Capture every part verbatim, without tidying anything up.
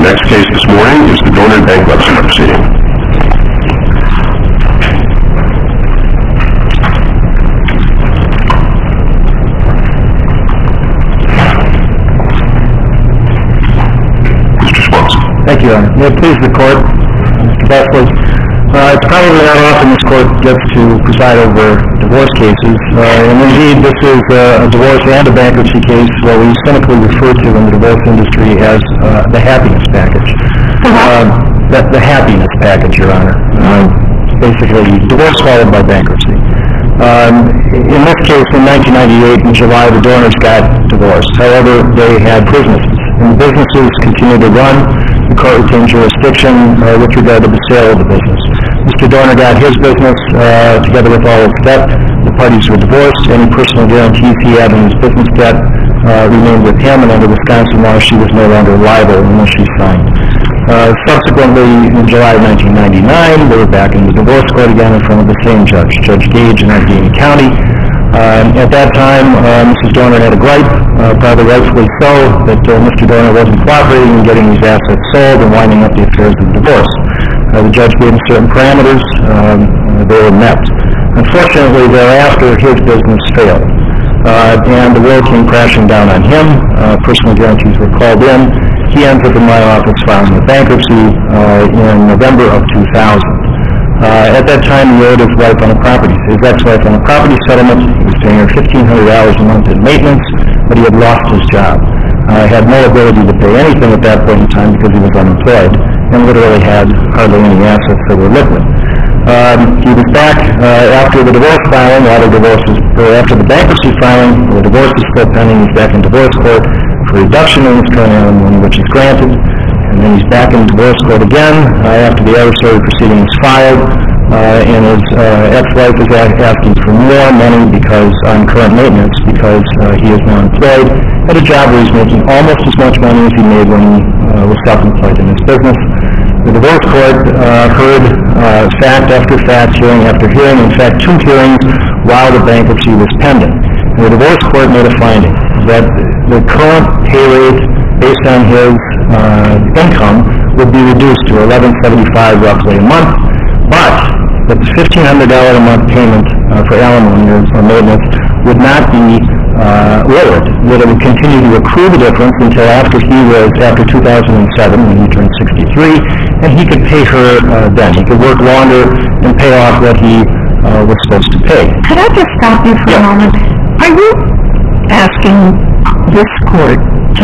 next case this morning is the Dorner bankruptcy proceeding. Mister Swanson. Thank you, Your Honor. May it please the Court, Mister Besley. Uh, it's probably not often this Court gets to preside over divorce cases, uh, and indeed this is uh, a divorce and a bankruptcy case what we cynically refer to in the divorce industry as uh, the happiness package. Uh, the, the happiness package, Your Honor. Uh, basically, divorce followed by bankruptcy. Um, in this case, in nineteen ninety-eight, in July, the Dorners got divorced. However, they had businesses, and the businesses continued to run. The court retained jurisdiction uh, with regard to the sale of the business. Mister Dorner got his business uh, together with all its debt. The parties were divorced. Any personal guarantees he had in his business debt uh, remained with him, and under Wisconsin law, she was no longer liable unless she signed. Uh, subsequently, in July of nineteen ninety-nine, they were back in the divorce court again in front of the same judge, Judge Gage in Allegheny County. Uh, at that time, uh, Missus Dorner had a gripe, uh, probably rightfully so, that uh, Mister Dorner wasn't cooperating in getting these assets sold and winding up the affairs of the divorce. Uh, the judge gave him certain parameters. Um, uh, they were met. Unfortunately, thereafter, his business failed, uh, and the world came crashing down on him. Uh, personal guarantees were called in. He ends up in my office filing a bankruptcy uh, in November of two thousand. Uh, at that time, he owed his wife on a property, his ex-wife on a property settlement. He was paying her fifteen hundred dollars a month in maintenance, but he had lost his job. Uh, had no ability to pay anything at that point in time because he was unemployed, and literally had hardly any assets that were liquid. Um, he was back uh, after the divorce filing, while the divorce was, or after the bankruptcy filing, the divorce is still pending. He's back in divorce court for reduction in his current alimony, which is granted. And then he's back in divorce court again uh, after the adversary proceeding is filed, uh, and his uh, ex-wife is a- asking for more money because on current maintenance because uh, he is now employed at a job where he's making almost as much money as he made when he uh, was self-employed in his business. The divorce court uh, heard uh, fact after fact, hearing after hearing, in fact two hearings while the bankruptcy was pending. And the divorce court made a finding that the current pay rate based on his uh, income would be reduced to eleven seventy-five roughly a month, but that the fifteen hundred dollars a month payment uh, for alimony or, or maintenance would not be uh, lowered, that it would continue to accrue the difference until after he was, after two thousand seven when he turned sixty-three, and he could pay her uh, then. He could work longer and pay off what he uh, was supposed to pay. Could I just stop you for yeah. a moment? Are you asking this court to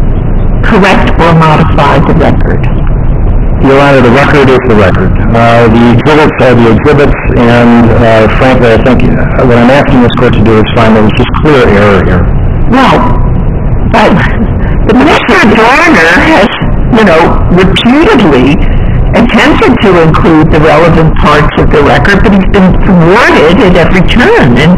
correct or modify the record? Your Honor, the record is the record. Uh, the exhibits are the exhibits, and uh, frankly, I think uh, what I'm asking this court to do is find there was just clear error here. Well, but Mister Dorner has, you know, repeatedly attempted to include the relevant parts of the record, but he's been thwarted at every turn, and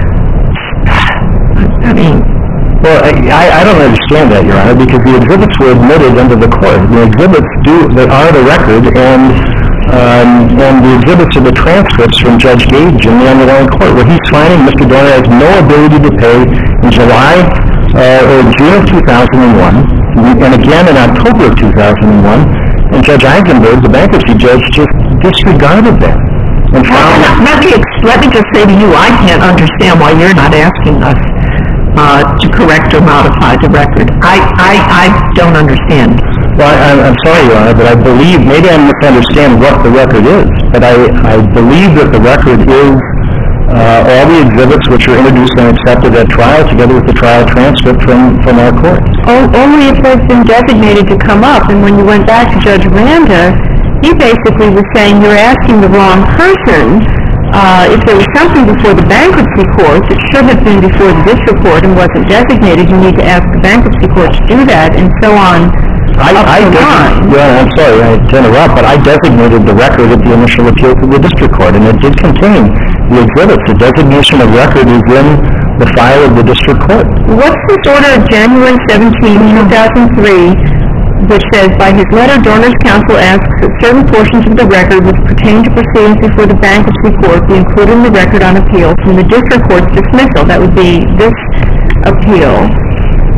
I mean... Well, I, I don't understand that, Your Honor, because the exhibits were admitted into the court. The exhibits do that are the record, and um, and the exhibits are the transcripts from Judge Gage in the underlying court, where he's finding Mister Dorner has no ability to pay in July uh, or June of two thousand one, and again in October of two thousand one, and Judge Eisenberg, the bankruptcy judge, just disregarded that. And found well, let, me, let me just say to you, I can't understand why you're not asking us Uh, to correct or modify the record. I, I, I don't understand. Well, I, I'm sorry, Your Honor, but I believe, maybe I misunderstand what the record is, but I, I believe that the record is uh, all the exhibits which are introduced and accepted at trial, together with the trial transcript from, from our court. O- only if they've been designated to come up, and when you went back to Judge Randa, he basically was saying you're asking the wrong person. Uh, if there was something before the bankruptcy court that should have been before the district court and wasn't designated, you need to ask the bankruptcy court to do that, and so on. I, up I the line. Yeah, I'm sorry I, to interrupt, but I designated the record at the initial appeal to the district court, and it did contain the exhibits. The designation of record is in the file of the district court. What's this order of January seventeenth, two thousand three, which says, by his letter, Dorner's counsel asks that certain portions of the record which pertain to proceedings before the bankruptcy court be included in the record on appeal from the district court's dismissal. That would be this appeal.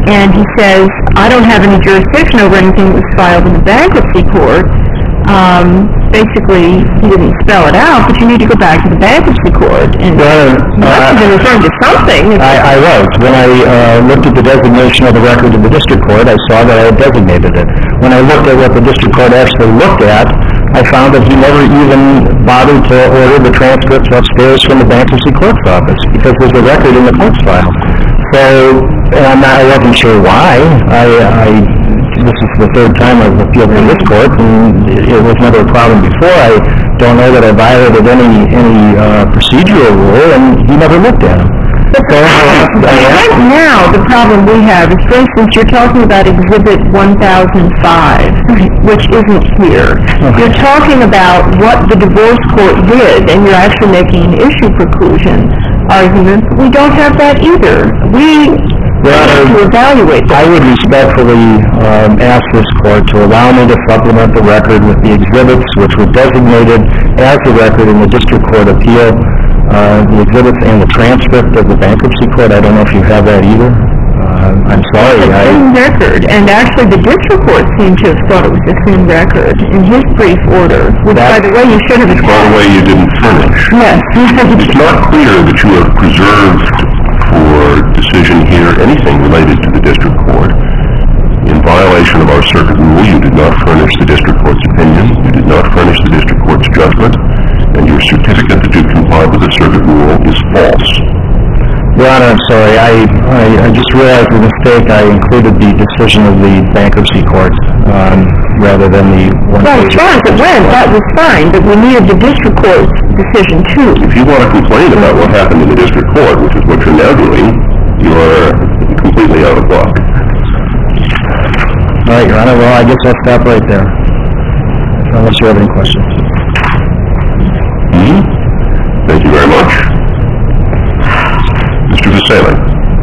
and he says, I don't have any jurisdiction over anything that was filed in the bankruptcy court. Um, basically, he didn't spell it out, but you need to go back to the bankruptcy court. And Well, you must have been referring to something. I, I was. When I uh, looked at the designation of the record in the district court, I saw that I had designated it. When I looked at what the district court actually looked at, I found that he never even bothered to order the transcripts upstairs from the bankruptcy clerk's office, because there's a record in the clerk's file. So, and I'm not, I wasn't sure why. I, I, this is the third time I've appealed to this court, and it, it was never a problem before. I don't know that I violated any any uh, procedural rule, and he never looked at them. So, uh, Right now, the problem we have is, for instance, you're talking about Exhibit one thousand five, which isn't here. You're talking about what the divorce court did, and you're actually making an issue preclusion argument. We don't have that either. We have to evaluate that. I would respectfully um, ask this court to allow me to supplement the record with the exhibits which were designated as a record in the district court appeal, uh, the exhibits and the transcript of the bankruptcy court. I don't know if you have that either. Uh, I'm sorry. It's the same record, and actually the district court seemed to have thought it was the same record in his brief order, which, by the way, you should have By the explained. way, you didn't finish. Yes. It's not clear that you have preserved for decision here anything related to the district court. In violation of our circuit rule, you did not furnish the district court's opinion, you did not furnish the district court's judgment, and your certificate that you complied with the circuit rule is false. Your Honor, I'm sorry. I, I, I just realized the mistake. I included the decision of the bankruptcy court um, rather than the one. Well, as far as it went, that was fine, but we needed the district court's decision, too. If you want to complain about what happened in the district court, which is what you're now doing, you're completely out of luck. All right, Your Honor. Well, I guess I'll stop right there, unless you have any questions. Hmm? Thank you very much. Mister Vassalli.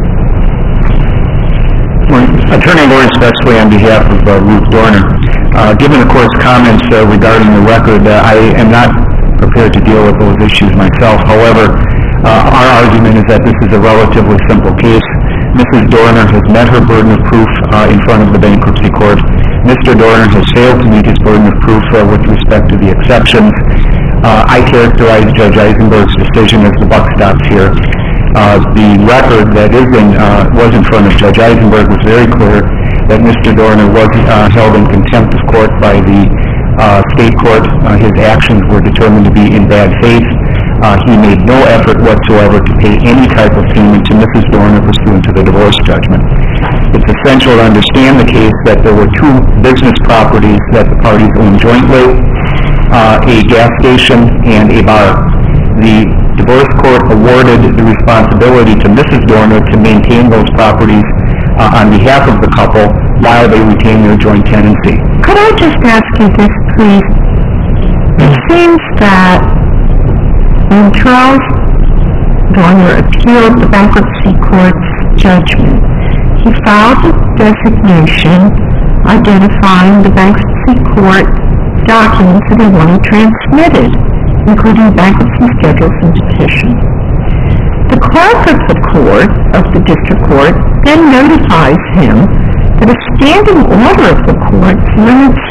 Attorney Lawrence Bexley on behalf of uh, Ruth Dorner. Uh, given the court's comments uh, regarding the record, uh, I am not prepared to deal with those issues myself. However, uh, our argument is that this is a relatively simple case. Missus Dorner has met her burden of proof uh, in front of the bankruptcy court. Mister Dorner has failed to meet his burden of proof uh, with respect to the exceptions. Uh, I characterize Judge Eisenberg's decision as the buck stops here. Uh, the record that is in, uh, was in front of Judge Eisenberg was very clear that Mister Dorner was uh, held in contempt of court by the uh, state court. Uh, his actions were determined to be in bad faith. Uh, he made no effort whatsoever to pay any type of payment to Missus Dorner pursuant to the divorce judgment. It's essential to understand the case that there were two business properties that the parties owned jointly, uh, a gas station and a bar. The divorce court awarded the responsibility to Missus Dorner to maintain those properties uh, on behalf of the couple while they retain their joint tenancy. Could I just ask you this, please? It seems that when Charles Dorner appealed the bankruptcy court's judgment, he filed a designation identifying the bankruptcy court documents that he wanted transmitted, including bankruptcy schedules and petitions. The clerk of the court, of the district court, then notifies him that a standing order of the court limits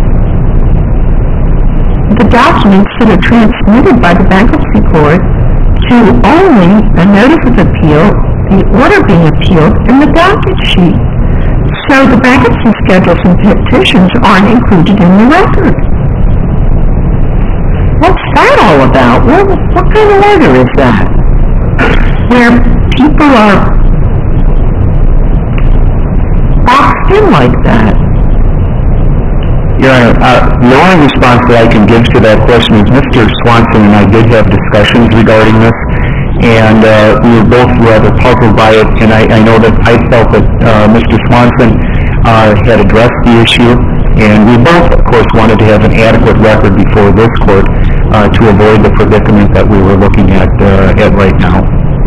the documents that are transmitted by the bankruptcy court to only a notice of appeal, the order being appealed, and the docket sheet. So the bankruptcy schedules and petitions aren't included in the record. What's that all about? What, what kind of order is that? Where people are boxed in like that? Your Honor, uh, the only response that I can give to that question is Mister Swanson and I did have discussions regarding this, and uh, we were both rather puzzled by it, and I, I know that I felt that uh, Mister Swanson uh, had addressed the issue, and we both, of course, wanted to have an adequate record before this court uh, to avoid the predicament that we were looking at, uh, at right now.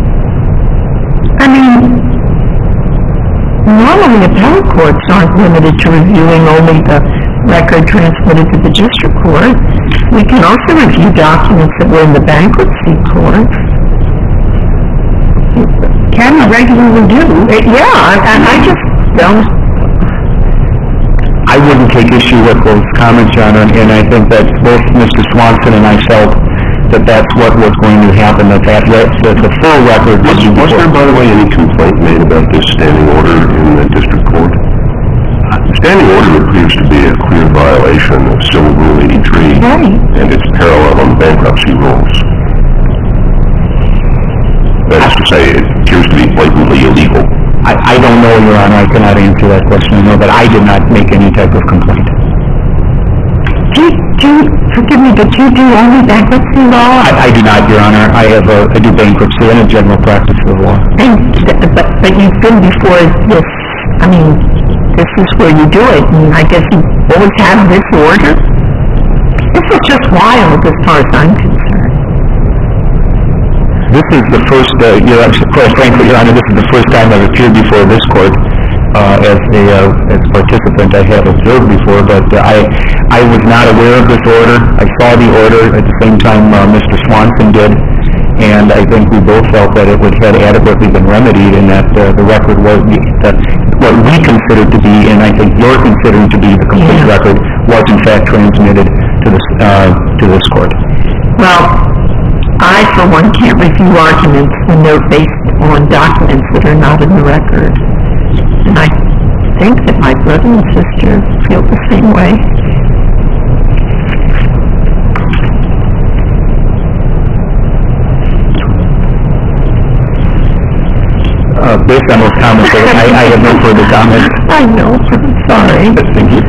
I mean, normally appellate courts aren't limited to reviewing only the record transmitted to the district court. We can also review documents that were in the bankruptcy court. Can we regularly do? Yeah, I, I just don't? I wouldn't take issue with those comments, Your Honor, and I think that both Mister Swanson and I felt that that's what was going to happen, that that, that the full record was... Was there, by the way, any complaint made about this standing order in the district court? The standing order appears to be a clear violation of Civil Rule eighty-three Right. and its parallel on bankruptcy rules. That is to say, it appears to be blatantly illegal. I, I don't know, Your Honor, I cannot answer that question, no, but I did not make any type of complaint. Do you, do you, forgive me, but you do only bankruptcy law? I, I do not, Your Honor. I have a, I do bankruptcy and a general practice of law. And, but, but you've been before this, I mean, this is where you do it, and I guess you always have this order? This is just wild as far as I'm concerned. This is the first, uh, you know, quite frankly, Your Honor, this is the first time I've appeared before this court uh, as a uh, as a participant. I have observed before, but uh, I I was not aware of this order. I saw the order at the same time uh, Mister Swanson did, and I think we both felt that it would had adequately been remedied, and that uh, the record was that what we considered to be, and I think you're considering to be the complete Yeah. record, was in fact transmitted to this uh, to this court. Well, I, for one, can't review arguments when they're based on documents that are not in the record. And I think that my brother and sister feel the same way. Uh, based on those comments, I, I have no further comments. I know, I'm sorry. Thank you.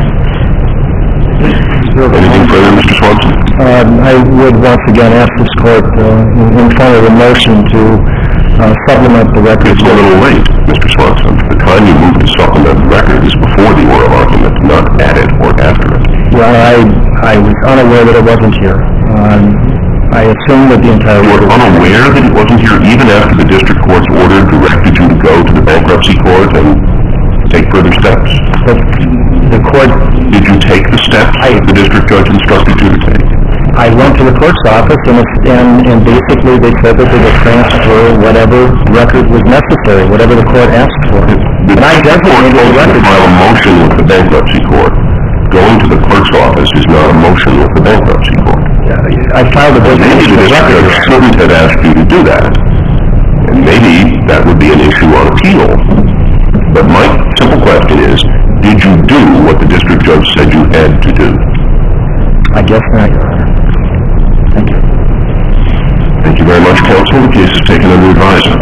Anything further, Mister Swanson? Um, I would once again ask this court, uh, in front of the motion, to uh, supplement the record. It's a little late, Mister Swanson. The time you moved to supplement the record is before the oral argument, not at it or after it. Well, I, I was unaware that it wasn't here. Um, I assumed that the entire... You were order- unaware that it wasn't here even after the district court's order directed you to go to the bankruptcy court and take further steps? But the court... Did you take the steps that the district judge instructed you to take? I went to the clerk's office, and, it's, and, and basically they said that they would transfer whatever record was necessary, whatever the court asked for. The And I district court designated the voted to record. file a motion with the bankruptcy court. Going to the clerk's office is not a motion with the bankruptcy court. I filed a Maybe designation the of district record. judge shouldn't have asked you to do that. And maybe that would be an issue on appeal. But my simple question is, did you do what the district judge said you had to do? I guess not, Your Honor. Thank you. Thank you very much, counsel. The case is taken under advisement.